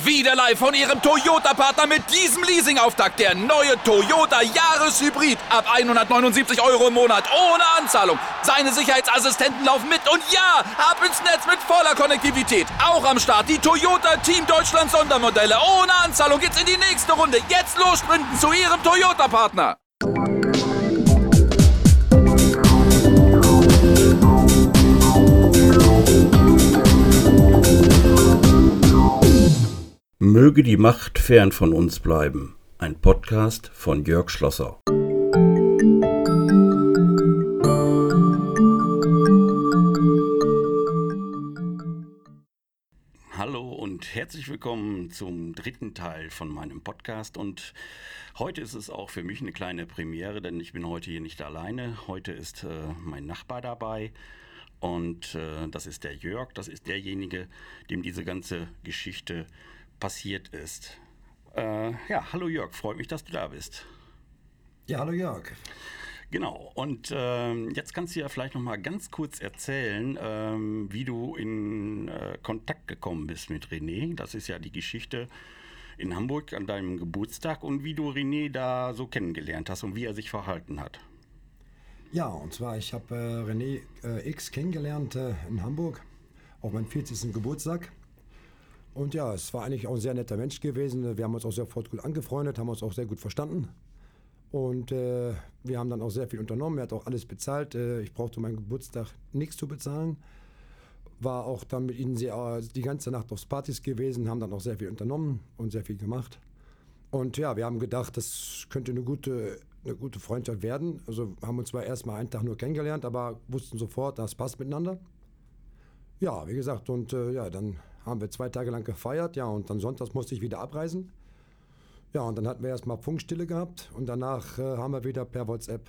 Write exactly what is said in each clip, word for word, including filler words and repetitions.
Wieder live von Ihrem Toyota-Partner mit diesem Leasing-Auftakt. Der neue Toyota Jahreshybrid. Ab hundertneunundsiebzig Euro im Monat. Ohne Anzahlung. Seine Sicherheitsassistenten laufen mit. Und ja, ab ins Netz mit voller Konnektivität. Auch am Start die Toyota Team Deutschland Sondermodelle. Ohne Anzahlung geht's in die nächste Runde. Jetzt los sprinten zu Ihrem Toyota-Partner. Möge die Macht fern von uns bleiben. Ein Podcast von Jörg Schlosser. Hallo und herzlich willkommen zum dritten Teil von meinem Podcast. Und heute ist es auch für mich eine kleine Premiere, denn ich bin heute hier nicht alleine. Heute ist äh, mein Nachbar dabei. Und äh, das ist der Jörg, das ist derjenige, dem diese ganze Geschichte passiert ist. Äh, ja, hallo Jörg, freut mich, dass du da bist. Ja, hallo Jörg. Genau, und ähm, jetzt kannst du ja vielleicht noch mal ganz kurz erzählen, ähm, wie du in äh, Kontakt gekommen bist mit René. Das ist ja die Geschichte in Hamburg an deinem Geburtstag und wie du René da so kennengelernt hast und wie er sich verhalten hat. Ja, und zwar, ich habe äh, René äh, X kennengelernt äh, in Hamburg auf meinem vierzigsten Geburtstag. Und ja, es war eigentlich auch ein sehr netter Mensch gewesen. Wir haben uns auch sofort gut angefreundet, haben uns auch sehr gut verstanden. Und äh, wir haben dann auch sehr viel unternommen. Er hat auch alles bezahlt. Äh, ich brauchte meinen Geburtstag nichts zu bezahlen. War auch dann mit ihnen sehr, die ganze Nacht aufs Partys gewesen, haben dann auch sehr viel unternommen und sehr viel gemacht. Und ja, wir haben gedacht, das könnte eine gute, eine gute Freundschaft werden. Also haben uns zwar erst mal einen Tag nur kennengelernt, aber wussten sofort, das passt miteinander. Ja, wie gesagt, und äh, ja, dann haben wir zwei Tage lang gefeiert, ja, und dann sonntags musste ich wieder abreisen. Ja, und dann hatten wir erstmal Funkstille gehabt und danach äh, haben wir wieder per WhatsApp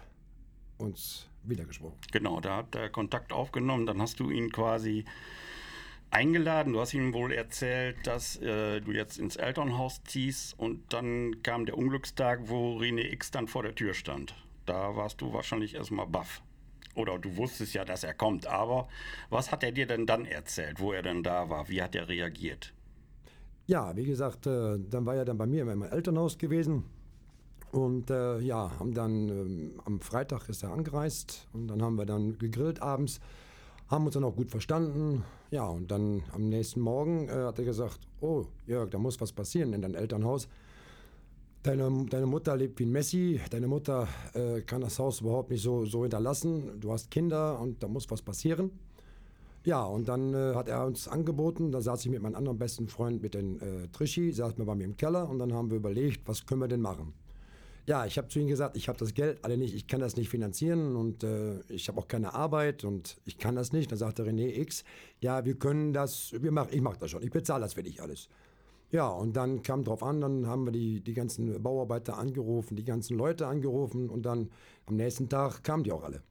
uns wieder gesprochen. Genau, da hat er Kontakt aufgenommen, dann hast du ihn quasi eingeladen. Du hast ihm wohl erzählt, dass äh, du jetzt ins Elternhaus ziehst und dann kam der Unglückstag, wo René X dann vor der Tür stand. Da warst du wahrscheinlich erstmal baff. Oder du wusstest ja, dass er kommt, aber was hat er dir denn dann erzählt, wo er denn da war? Wie hat er reagiert? Ja, wie gesagt, äh, dann war er dann bei mir in meinem Elternhaus gewesen und äh, ja, haben dann ähm, am Freitag ist er angereist und dann haben wir dann gegrillt abends, haben uns dann auch gut verstanden. Ja, und dann am nächsten Morgen äh, hat er gesagt, oh Jörg, da muss was passieren in deinem Elternhaus. Deine, deine Mutter lebt wie ein Messi, deine Mutter äh, kann das Haus überhaupt nicht so, so hinterlassen, du hast Kinder und da muss was passieren. Ja, und dann äh, hat er uns angeboten, da saß ich mit meinem anderen besten Freund, mit dem äh, Trischi, saßen wir bei mir im Keller und dann haben wir überlegt, was können wir denn machen. Ja, ich habe zu ihm gesagt, ich habe das Geld alle nicht, ich kann das nicht finanzieren und äh, ich habe auch keine Arbeit und ich kann das nicht. Dann sagte René X, ja, wir können das, wir mach, ich mache das schon, ich bezahle das für dich alles. Ja, und dann kam drauf an, dann haben wir die, die ganzen Bauarbeiter angerufen, die ganzen Leute angerufen und dann am nächsten Tag kamen die auch alle.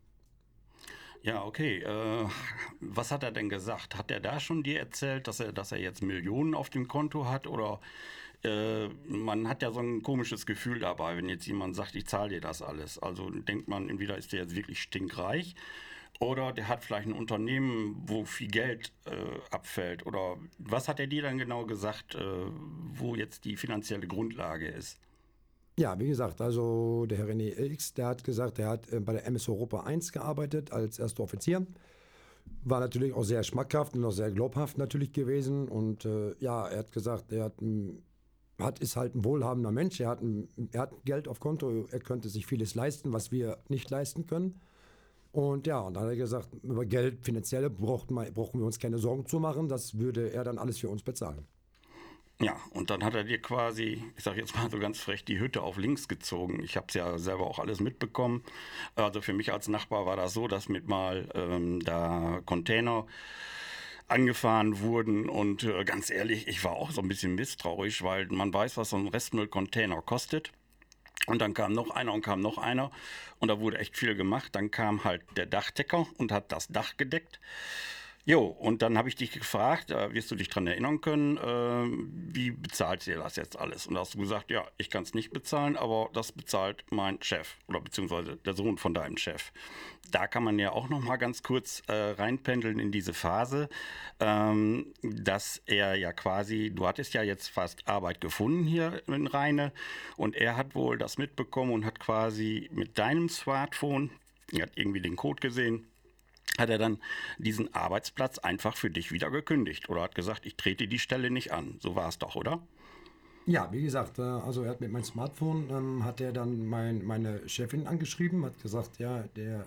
Ja, okay. Äh, was hat er denn gesagt? Hat er da schon dir erzählt, dass er, dass er jetzt Millionen auf dem Konto hat? Oder äh, man hat ja so ein komisches Gefühl dabei, wenn jetzt jemand sagt, ich zahle dir das alles. Also denkt man, entweder ist der jetzt wirklich stinkreich oder der hat vielleicht ein Unternehmen, wo viel Geld äh, abfällt. Oder was hat er dir dann genau gesagt, äh, wo jetzt die finanzielle Grundlage ist? Ja, wie gesagt, also der Herr René X, der hat gesagt, er hat äh, bei der M S Europa eins gearbeitet als erster Offizier. War natürlich auch sehr schmackhaft und auch sehr glaubhaft natürlich gewesen. Und äh, ja, er hat gesagt, er hat, hat, ist halt ein wohlhabender Mensch. Er hat, ein, er hat Geld auf Konto, er könnte sich vieles leisten, was wir nicht leisten können. Und ja, und dann hat er gesagt, über Geld, finanzielle, brauchten wir, brauchen wir uns keine Sorgen zu machen. Das würde er dann alles für uns bezahlen. Ja, und dann hat er dir quasi, ich sage jetzt mal so ganz frech, die Hütte auf links gezogen. Ich habe es ja selber auch alles mitbekommen. Also für mich als Nachbar war das so, dass mit mal ähm, da Container angefahren wurden und äh, ganz ehrlich, ich war auch so ein bisschen misstrauisch, weil man weiß, was so ein Restmüllcontainer kostet. Und dann kam noch einer und kam noch einer und da wurde echt viel gemacht. Dann kam halt der Dachdecker und hat das Dach gedeckt. Jo, und dann habe ich dich gefragt, äh, wirst du dich dran erinnern können, äh, wie bezahlt ihr das jetzt alles? Und da hast du gesagt, ja, ich kann es nicht bezahlen, aber das bezahlt mein Chef oder beziehungsweise der Sohn von deinem Chef. Da kann man ja auch noch mal ganz kurz äh, reinpendeln in diese Phase, ähm, dass er ja quasi, du hattest ja jetzt fast Arbeit gefunden hier in Rheine und er hat wohl das mitbekommen und hat quasi mit deinem Smartphone, er hat irgendwie den Code gesehen, hat er dann diesen Arbeitsplatz einfach für dich wieder gekündigt oder hat gesagt, ich trete die Stelle nicht an. So war es doch, oder? Ja, wie gesagt, äh, also er hat mit meinem Smartphone, ähm, hat er dann mein, meine Chefin angeschrieben, hat gesagt, ja, der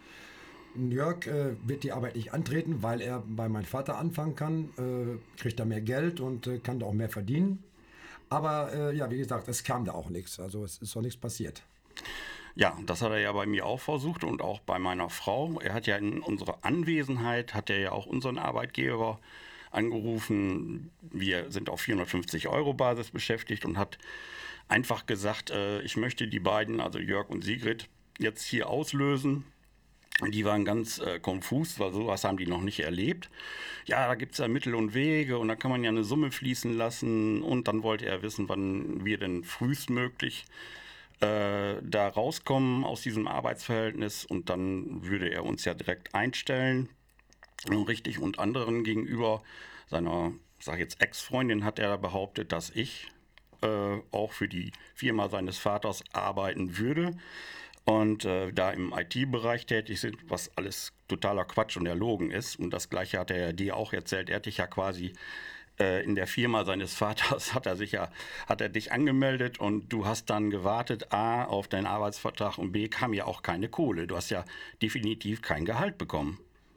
Jörg äh, wird die Arbeit nicht antreten, weil er bei meinem Vater anfangen kann, äh, kriegt da mehr Geld und äh, kann da auch mehr verdienen. Aber äh, ja, wie gesagt, es kam da auch nichts, also es ist auch nichts passiert. Ja, das hat er ja bei mir auch versucht und auch bei meiner Frau. Er hat ja in unserer Anwesenheit, hat er ja auch unseren Arbeitgeber angerufen. Wir sind auf vierhundertfünfzig Euro Basis beschäftigt und hat einfach gesagt, äh, ich möchte die beiden, also Jörg und Sigrid, jetzt hier auslösen. Die waren ganz äh, konfus, weil sowas haben die noch nicht erlebt. Ja, da gibt es ja Mittel und Wege und da kann man ja eine Summe fließen lassen. Und dann wollte er wissen, wann wir denn frühestmöglich äh, da rauskommen aus diesem Arbeitsverhältnis. Und dann würde er uns ja direkt einstellen. Und richtig, und anderen gegenüber seiner, sag ich jetzt Ex-Freundin, hat er behauptet, dass ich äh, auch für die Firma seines Vaters arbeiten würde. Und äh, da im I T-Bereich tätig sind, was alles totaler Quatsch und erlogen ist. Und das Gleiche hat er ja dir auch erzählt. Er hat dich ja quasi äh, in der Firma seines Vaters, hat er sich ja, hat er dich angemeldet und du hast dann gewartet, A, auf deinen Arbeitsvertrag und B, kam ja auch keine Kohle. Du hast ja definitiv kein Gehalt bekommen.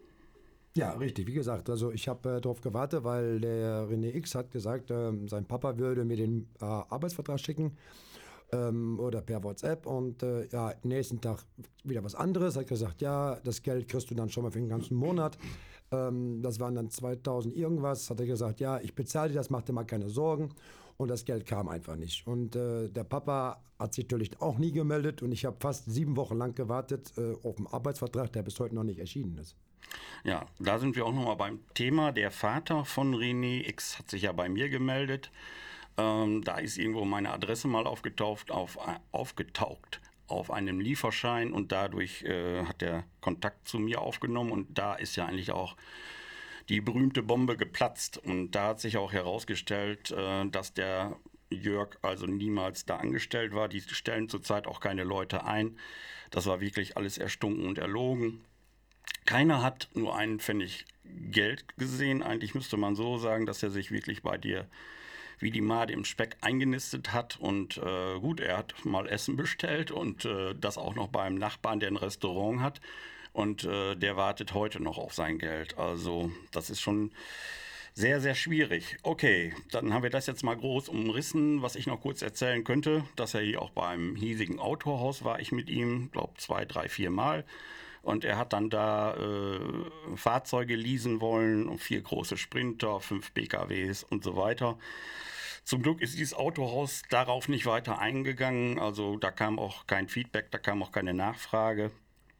Ja, richtig. Wie gesagt, also ich habe äh, darauf gewartet, weil der René X hat gesagt, ähm, sein Papa würde mir den äh, Arbeitsvertrag schicken ähm, oder per WhatsApp und äh, ja, nächsten Tag wieder was anderes. Hat gesagt, ja, das Geld kriegst du dann schon mal für den ganzen Monat. Ähm, das waren dann zweitausend irgendwas. Hat er gesagt, ja, ich bezahle dir das, mach dir mal keine Sorgen. Und das Geld kam einfach nicht. Und äh, der Papa hat sich natürlich auch nie gemeldet und ich habe fast sieben Wochen lang gewartet äh, auf einen Arbeitsvertrag, der bis heute noch nicht erschienen ist. Ja, da sind wir auch nochmal beim Thema. Der Vater von René X hat sich ja bei mir gemeldet. Ähm, da ist irgendwo meine Adresse mal aufgetaucht, auf, äh, aufgetaucht auf einem Lieferschein und dadurch äh, hat er Kontakt zu mir aufgenommen und da ist ja eigentlich auch die berühmte Bombe geplatzt und da hat sich auch herausgestellt, äh, dass der Jörg also niemals da angestellt war. Die stellen zurzeit auch keine Leute ein. Das war wirklich alles erstunken und erlogen. Keiner hat nur einen Pfennig Geld gesehen. Eigentlich müsste man so sagen, dass er sich wirklich bei dir wie die Made im Speck eingenistet hat. Und äh, gut, er hat mal Essen bestellt und äh, das auch noch beim Nachbarn, der ein Restaurant hat. Und äh, der wartet heute noch auf sein Geld. Also das ist schon sehr, sehr schwierig. Okay, dann haben wir das jetzt mal groß umrissen. Was ich noch kurz erzählen könnte, dass er hier auch beim hiesigen Autohaus war ich mit ihm, glaube zwei, drei, vier Mal. Und er hat dann da äh, Fahrzeuge leasen wollen, vier große Sprinter, fünf P K Ws und so weiter. Zum Glück ist dieses Autohaus darauf nicht weiter eingegangen. Also da kam auch kein Feedback, da kam auch keine Nachfrage.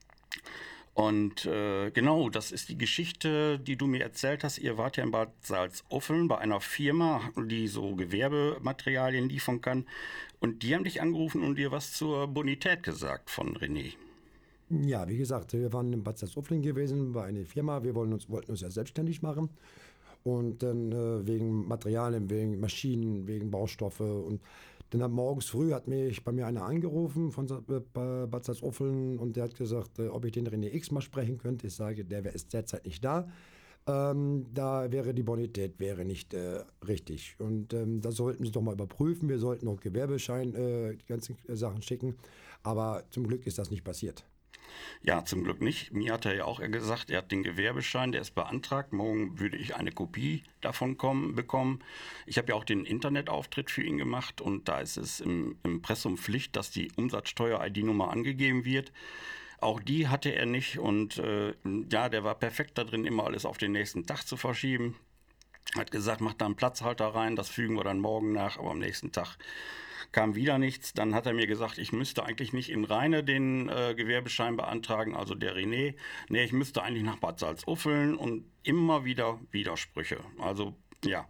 Und äh, genau, das ist die Geschichte, die du mir erzählt hast. Ihr wart ja in Bad Salzuffeln bei einer Firma, die so Gewerbematerialien liefern kann. Und die haben dich angerufen und dir was zur Bonität gesagt von René. Ja, wie gesagt, wir waren in Bad Salzuflen gewesen bei einer Firma. Wir wollten uns, wollten uns ja selbstständig machen. Und dann äh, wegen Materialien, wegen Maschinen, wegen Baustoffe. Und dann hat morgens früh hat mich bei mir einer angerufen von äh, Bad Salzuflen und der hat gesagt, äh, ob ich den René X mal sprechen könnte. Ich sage, der ist derzeit nicht da. Ähm, da wäre die Bonität wäre nicht äh, richtig. Und ähm, das sollten Sie doch mal überprüfen. Wir sollten noch Gewerbeschein, äh, die ganzen Sachen schicken. Aber zum Glück ist das nicht passiert. Ja, zum Glück nicht. Mir hat er ja auch gesagt, er hat den Gewerbeschein, der ist beantragt. Morgen würde ich eine Kopie davon kommen, bekommen. Ich habe ja auch den Internetauftritt für ihn gemacht und da ist es im Impressum Pflicht, dass die Umsatzsteuer-I D-Nummer angegeben wird. Auch die hatte er nicht und äh, ja, der war perfekt da drin, immer alles auf den nächsten Tag zu verschieben. Hat gesagt, macht da einen Platzhalter rein, das fügen wir dann morgen nach, aber am nächsten Tag kam wieder nichts. Dann hat er mir gesagt, ich müsste eigentlich nicht in Rheine den äh, Gewerbeschein beantragen, also der René. Nee, ich müsste eigentlich nach Bad Salzuffeln und immer wieder Widersprüche. Also, ja.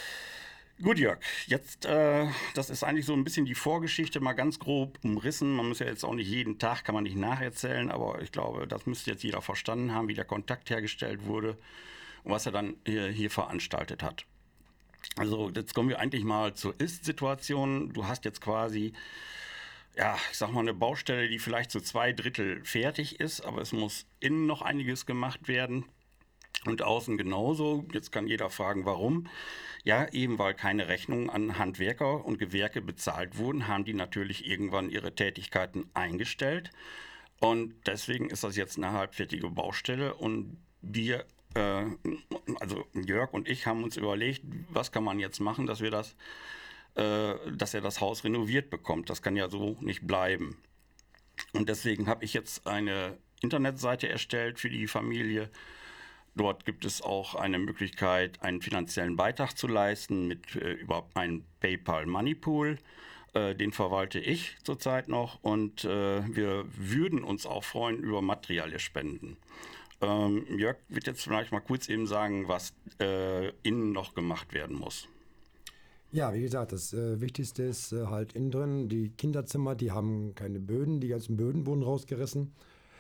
Gut, Jörg, jetzt, äh, das ist eigentlich so ein bisschen die Vorgeschichte, mal ganz grob umrissen. Man muss ja jetzt auch nicht jeden Tag, kann man nicht nacherzählen, aber ich glaube, das müsste jetzt jeder verstanden haben, wie der Kontakt hergestellt wurde und was er dann hier, hier veranstaltet hat. Also jetzt kommen wir eigentlich mal zur Ist-Situation. Du hast jetzt quasi, ja, ich sag mal, eine Baustelle, die vielleicht zu zwei Drittel fertig ist, aber es muss innen noch einiges gemacht werden und außen genauso. Jetzt kann jeder fragen, warum. Ja, eben weil keine Rechnungen an Handwerker und Gewerke bezahlt wurden, haben die natürlich irgendwann ihre Tätigkeiten eingestellt. Und deswegen ist das jetzt eine halbfertige Baustelle und wir also Jörg und ich haben uns überlegt, was kann man jetzt machen, dass wir das, äh, dass er das Haus renoviert bekommt. Das kann ja so nicht bleiben. Und deswegen habe ich jetzt eine Internetseite erstellt für die Familie. Dort gibt es auch eine Möglichkeit, einen finanziellen Beitrag zu leisten mit äh, über einen PayPal Money Pool. Äh, den verwalte ich zurzeit noch und äh, wir würden uns auch freuen über materielle Spenden. Ähm, Jörg wird jetzt vielleicht mal kurz eben sagen, was äh, innen noch gemacht werden muss. Ja, wie gesagt, das äh, Wichtigste ist äh, halt innen drin. Die Kinderzimmer, die haben keine Böden, die ganzen Böden wurden rausgerissen.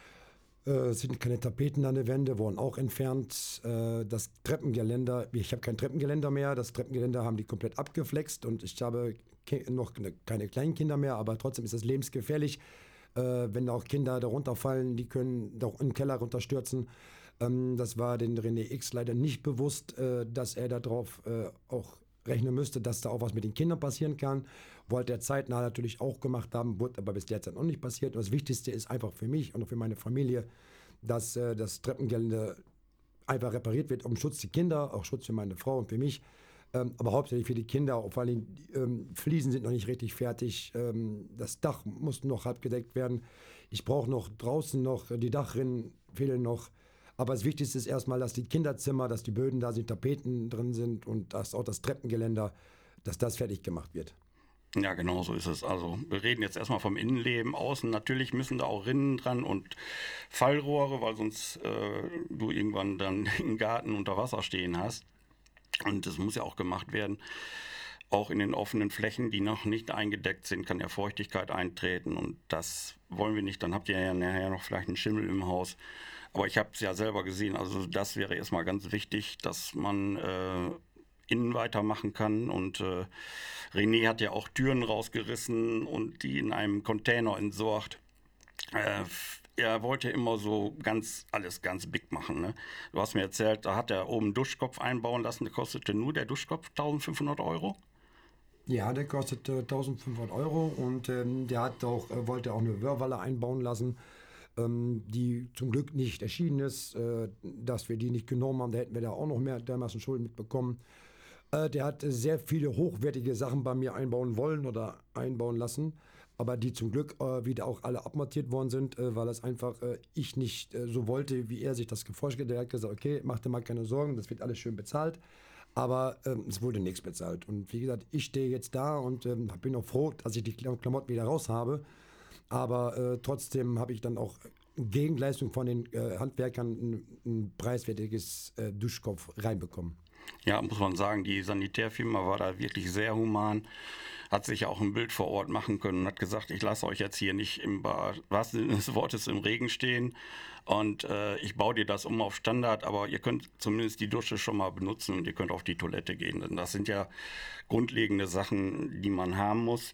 Äh, es sind keine Tapeten an den Wänden, wurden auch entfernt. Äh, das Treppengeländer, ich habe kein Treppengeländer mehr, das Treppengeländer haben die komplett abgeflext und ich habe ke- noch keine kleinen Kinder mehr, aber trotzdem ist das lebensgefährlich. Äh, wenn auch Kinder da runterfallen, die können doch im Keller runterstürzen. Ähm, das war den René X leider nicht bewusst, äh, dass er darauf äh, auch rechnen müsste, dass da auch was mit den Kindern passieren kann. Wollte er zeitnah natürlich auch gemacht haben, wurde aber bis derzeit noch nicht passiert. Und das Wichtigste ist einfach für mich und für meine Familie, dass äh, das Treppengeländer einfach repariert wird, um Schutz der Kinder, auch Schutz für meine Frau und für mich. Ähm, aber hauptsächlich für die Kinder, vor allem die ähm, Fliesen sind noch nicht richtig fertig, ähm, das Dach muss noch halb gedeckt werden. Ich brauche noch draußen noch, die Dachrinnen fehlen noch. Aber das Wichtigste ist erstmal, dass die Kinderzimmer, dass die Böden da sind, Tapeten drin sind und dass auch das Treppengeländer, dass das fertig gemacht wird. Ja, genau so ist es. Also wir reden jetzt erstmal vom Innenleben. Außen natürlich müssen da auch Rinnen dran und Fallrohre, weil sonst äh, du irgendwann dann im Garten unter Wasser stehen hast. Und das muss ja auch gemacht werden. Auch in den offenen Flächen, die noch nicht eingedeckt sind, kann ja Feuchtigkeit eintreten. Und das wollen wir nicht. Dann habt ihr ja nachher noch vielleicht einen Schimmel im Haus. Aber ich habe es ja selber gesehen. Also das wäre erstmal ganz wichtig, dass man äh, innen weitermachen kann. Und äh, René hat ja auch Türen rausgerissen und die in einem Container entsorgt. Äh, Er wollte immer so ganz, alles ganz big machen. Ne? Du hast mir erzählt, da hat er oben einen Duschkopf einbauen lassen, der kostete nur der Duschkopf eintausendfünfhundert Euro. Ja, der kostet äh, eintausendfünfhundert Euro und ähm, der hat auch, äh, wollte auch eine Wörwalle einbauen lassen, ähm, die zum Glück nicht erschienen ist. Äh, dass wir die nicht genommen haben, da hätten wir da auch noch mehr dermaßen Schulden mitbekommen. Äh, der hat äh, sehr viele hochwertige Sachen bei mir einbauen wollen oder einbauen lassen. Aber die zum Glück äh, wieder auch alle abmontiert worden sind, äh, weil das einfach äh, ich nicht äh, so wollte, wie er sich das vorgestellt hat. Er hat gesagt, okay, mach dir mal keine Sorgen, das wird alles schön bezahlt. Aber ähm, es wurde nichts bezahlt. Und wie gesagt, ich stehe jetzt da und ähm, bin auch froh, dass ich die Klamotten wieder raus habe. Aber äh, trotzdem habe ich dann auch Gegenleistung von den äh, Handwerkern ein, ein preiswertiges äh, Duschkopf reinbekommen. Ja, muss man sagen, die Sanitärfirma war da wirklich sehr human, hat sich auch ein Bild vor Ort machen können und hat gesagt, ich lasse euch jetzt hier nicht im wahrsten Sinne des Wortes im Regen stehen und äh, ich baue dir das um auf Standard, aber ihr könnt zumindest die Dusche schon mal benutzen und ihr könnt auf die Toilette gehen. Denn das sind ja grundlegende Sachen, die man haben muss.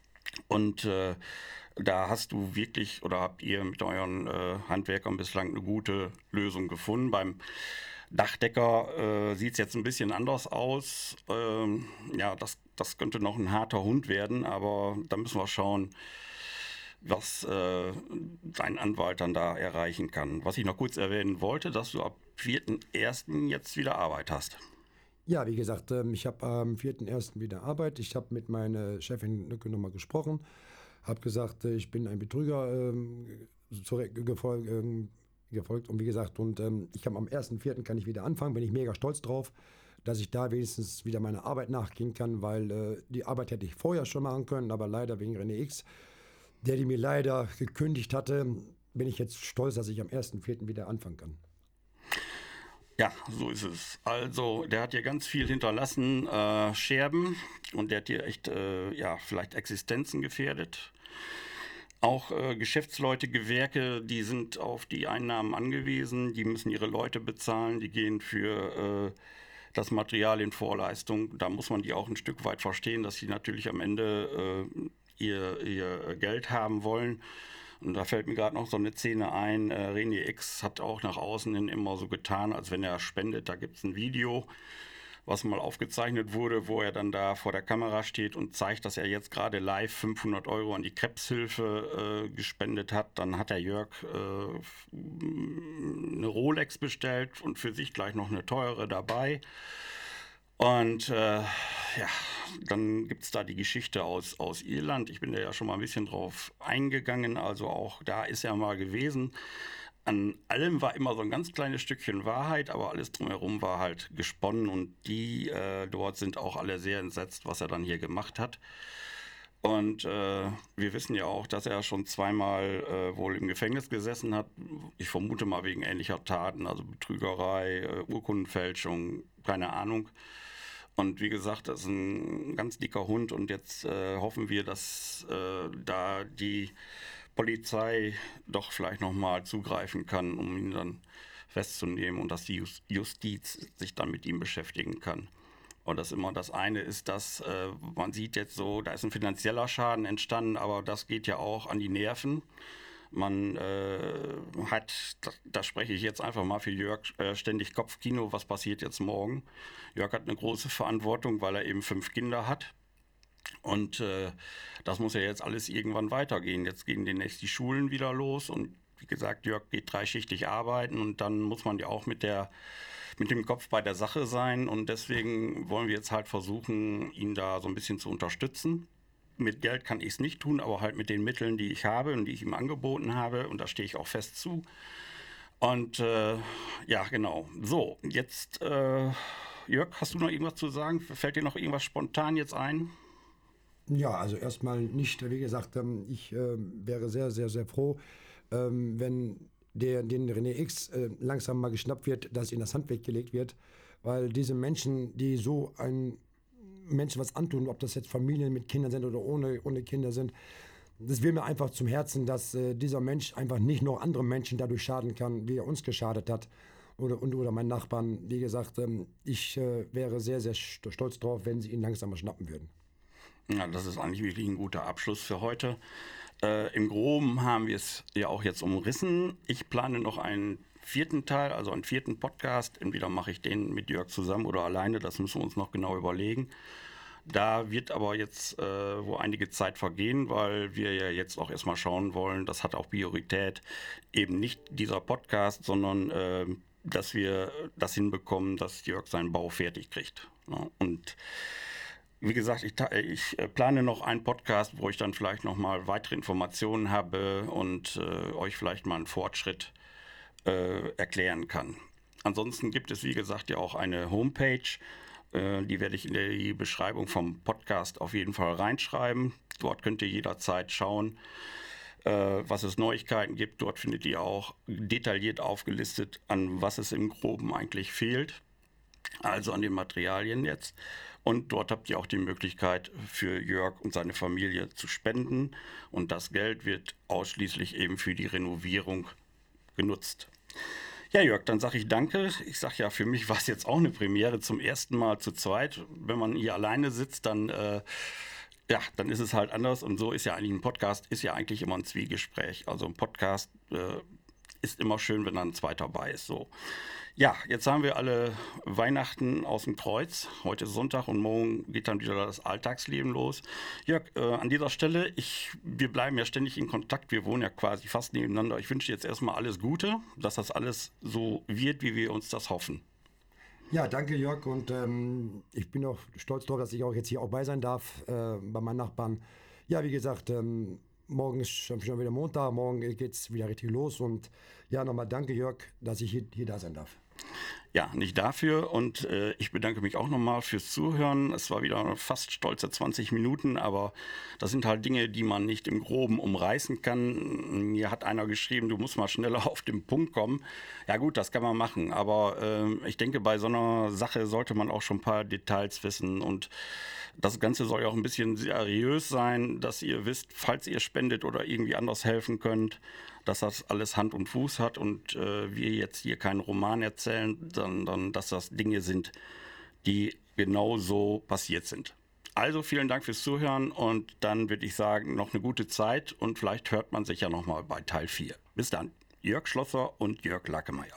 Und äh, da hast du wirklich oder habt ihr mit euren äh, Handwerkern bislang eine gute Lösung gefunden. Beim Dachdecker äh, sieht es jetzt ein bisschen anders aus. Ähm, ja, das, das könnte noch ein harter Hund werden, aber da müssen wir schauen, was äh, dein Anwalt dann da erreichen kann. Was ich noch kurz erwähnen wollte, dass du ab vierten ersten jetzt wieder Arbeit hast. Ja, wie gesagt, ähm, ich habe am vierten ersten wieder Arbeit. Ich habe mit meiner Chefin nochmal gesprochen, habe gesagt, äh, ich bin ein Betrüger ähm, zurück, gefolgt, ähm, gefolgt und wie gesagt, und ähm, ich habe am ersten vierten kann ich wieder anfangen, bin ich mega stolz drauf, dass ich da wenigstens wieder meiner Arbeit nachgehen kann, weil äh, die Arbeit hätte ich vorher schon machen können, aber leider wegen René X, der die mir leider gekündigt hatte, bin ich jetzt stolz, dass ich am ersten vierten wieder anfangen kann. Ja, so ist es. Also, der hat hier ganz viel hinterlassen, äh, Scherben, und der hat hier echt, äh, ja, vielleicht Existenzen gefährdet. Auch äh, Geschäftsleute, Gewerke, die sind auf die Einnahmen angewiesen, die müssen ihre Leute bezahlen, die gehen für äh, das Material in Vorleistung. Da muss man die auch ein Stück weit verstehen, dass sie natürlich am Ende äh, ihr, ihr Geld haben wollen. Und da fällt mir gerade noch so eine Szene ein, äh, René X hat auch nach außen hin immer so getan, als wenn er spendet. Da gibt es ein Video, was mal aufgezeichnet wurde, wo er dann da vor der Kamera steht und zeigt, dass er jetzt gerade live fünfhundert Euro an die Krebshilfe äh, gespendet hat. Dann hat der Jörg äh, eine Rolex bestellt und für sich gleich noch eine teure dabei. Und äh, ja, dann gibt es da die Geschichte aus, aus Irland. Ich bin da ja schon mal ein bisschen drauf eingegangen. Also auch da ist er mal gewesen. An allem war immer so ein ganz kleines Stückchen Wahrheit, aber alles drumherum war halt gesponnen. Und die äh, dort sind auch alle sehr entsetzt, was er dann hier gemacht hat. Und äh, wir wissen ja auch, dass er schon zweimal äh, wohl im Gefängnis gesessen hat. Ich vermute mal wegen ähnlicher Taten, also Betrügerei, äh, Urkundenfälschung, keine Ahnung. Und wie gesagt, das ist ein ganz dicker Hund, und jetzt äh, hoffen wir, dass äh, da die Polizei doch vielleicht nochmal zugreifen kann, um ihn dann festzunehmen, und dass die Justiz sich dann mit ihm beschäftigen kann. Und das immer das eine ist, dass äh, man sieht jetzt so, da ist ein finanzieller Schaden entstanden, aber das geht ja auch an die Nerven. Man äh, hat, da, da spreche ich jetzt einfach mal für Jörg, äh, ständig Kopfkino, was passiert jetzt morgen. Jörg hat eine große Verantwortung, weil er eben fünf Kinder hat. Und äh, das muss ja jetzt alles irgendwann weitergehen. Jetzt gehen demnächst die Schulen wieder los, und wie gesagt, Jörg geht dreischichtig arbeiten, und dann muss man ja auch mit der mit dem Kopf bei der Sache sein, und deswegen wollen wir jetzt halt versuchen, ihn da so ein bisschen zu unterstützen. Mit Geld kann ich es nicht tun, aber halt mit den Mitteln, die ich habe und die ich ihm angeboten habe, und da stehe ich auch fest zu. Und äh, ja, genau. So, jetzt, äh, Jörg, hast du noch irgendwas zu sagen? Fällt dir noch irgendwas spontan jetzt ein? Ja, also erstmal nicht. Wie gesagt, ähm, ich äh, wäre sehr, sehr, sehr froh, ähm, wenn der, den René X äh, langsam mal geschnappt wird, dass ihm das Handwerk gelegt wird, weil diese Menschen, die so ein Menschen was antun, ob das jetzt Familien mit Kindern sind oder ohne, ohne Kinder sind, das will mir einfach zum Herzen, dass äh, dieser Mensch einfach nicht noch anderen Menschen dadurch schaden kann, wie er uns geschadet hat, oder, und, oder meinen Nachbarn. Wie gesagt, ähm, ich äh, wäre sehr, sehr stolz drauf, wenn sie ihn langsam mal schnappen würden. Ja, das ist eigentlich wirklich ein guter Abschluss für heute. Äh, Im Groben haben wir es ja auch jetzt umrissen. Ich plane noch einen vierten Teil, also einen vierten Podcast. Entweder mache ich den mit Jörg zusammen oder alleine, das müssen wir uns noch genau überlegen. Da wird aber jetzt äh, wo einige Zeit vergehen, weil wir ja jetzt auch erstmal schauen wollen, das hat auch Priorität, eben nicht dieser Podcast, sondern äh, dass wir das hinbekommen, dass Jörg seinen Bau fertig kriegt. Ja, und wie gesagt, ich, ich plane noch einen Podcast, wo ich dann vielleicht noch mal weitere Informationen habe und äh, euch vielleicht mal einen Fortschritt äh, erklären kann. Ansonsten gibt es, wie gesagt, ja auch eine Homepage. Äh, die werde ich in die Beschreibung vom Podcast auf jeden Fall reinschreiben. Dort könnt ihr jederzeit schauen, äh, was es Neuigkeiten gibt. Dort findet ihr auch detailliert aufgelistet, an was es im Groben eigentlich fehlt. Also an den Materialien jetzt. Und dort habt ihr auch die Möglichkeit, für Jörg und seine Familie zu spenden. Und das Geld wird ausschließlich eben für die Renovierung genutzt. Ja, Jörg, dann sage ich danke. Ich sage ja, für mich war es jetzt auch eine Premiere, zum ersten Mal zu zweit. Wenn man hier alleine sitzt, dann, äh, ja, dann ist es halt anders. Und so ist ja eigentlich ein Podcast, ist ja eigentlich immer ein Zwiegespräch. Also ein Podcast äh, ist immer schön, wenn dann ein zweiter dabei ist. So. Ja, jetzt haben wir alle Weihnachten aus dem Kreuz. Heute ist Sonntag und morgen geht dann wieder das Alltagsleben los. Jörg, äh, an dieser Stelle, ich, wir bleiben ja ständig in Kontakt. Wir wohnen ja quasi fast nebeneinander. Ich wünsche dir jetzt erstmal alles Gute, dass das alles so wird, wie wir uns das hoffen. Ja, danke Jörg, und ähm, ich bin auch stolz darauf, dass ich auch jetzt hier auch bei sein darf, äh, bei meinen Nachbarn. Ja, wie gesagt, ähm, morgen ist schon wieder Montag, morgen geht es wieder richtig los, und ja, nochmal danke Jörg, dass ich hier, hier da sein darf. Ja, nicht dafür und äh, ich bedanke mich auch nochmal fürs Zuhören. Es war wieder fast stolze zwanzig Minuten, aber das sind halt Dinge, die man nicht im Groben umreißen kann. Mir hat einer geschrieben, du musst mal schneller auf den Punkt kommen. Ja gut, das kann man machen, aber äh, ich denke, bei so einer Sache sollte man auch schon ein paar Details wissen und das Ganze soll ja auch ein bisschen seriös sein, dass ihr wisst, falls ihr spendet oder irgendwie anders helfen könnt, dass das alles Hand und Fuß hat und äh, wir jetzt hier keinen Roman erzählen, sondern dass das Dinge sind, die genau so passiert sind. Also vielen Dank fürs Zuhören und dann würde ich sagen, noch eine gute Zeit und vielleicht hört man sich ja nochmal bei Teil vier. Bis dann, Jörg Schlosser und Jörg Lackemeyer.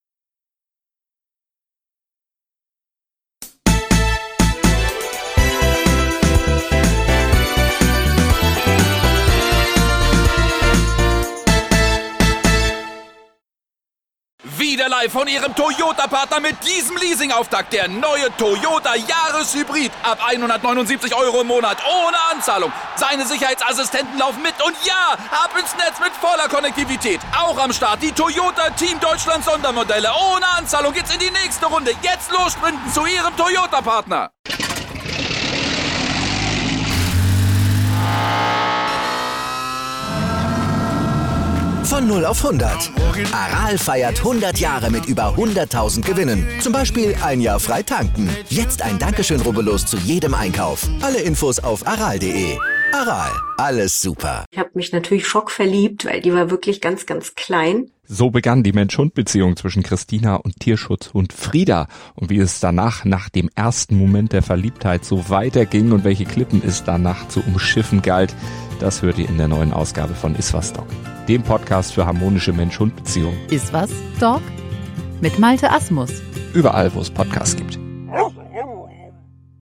Wieder live von Ihrem Toyota-Partner mit diesem Leasing-Auftakt. Der neue Toyota Jahreshybrid. Ab hundertneunundsiebzig Euro im Monat. Ohne Anzahlung. Seine Sicherheitsassistenten laufen mit. Und ja, ab ins Netz mit voller Konnektivität. Auch am Start die Toyota Team Deutschland Sondermodelle. Ohne Anzahlung geht's in die nächste Runde. Jetzt los sprinten zu Ihrem Toyota-Partner. Von null auf hundert. Aral feiert hundert Jahre mit über hunderttausend Gewinnen. Zum Beispiel ein Jahr frei tanken. Jetzt ein Dankeschön, rubbellos zu jedem Einkauf. Alle Infos auf aral punkt de. Aral, alles super. Ich habe mich natürlich schockverliebt, weil die war wirklich ganz, ganz klein. So begann die Mensch-Hund-Beziehung zwischen Christina und Tierschutzhund Frieda. Und wie es danach, nach dem ersten Moment der Verliebtheit, so weiterging und welche Klippen es danach zu umschiffen galt, das hört ihr in der neuen Ausgabe von Iswas Dog, dem Podcast für harmonische Mensch-Hund-Beziehungen. Iswas Dog mit Malte Asmus. Überall, wo es Podcasts gibt.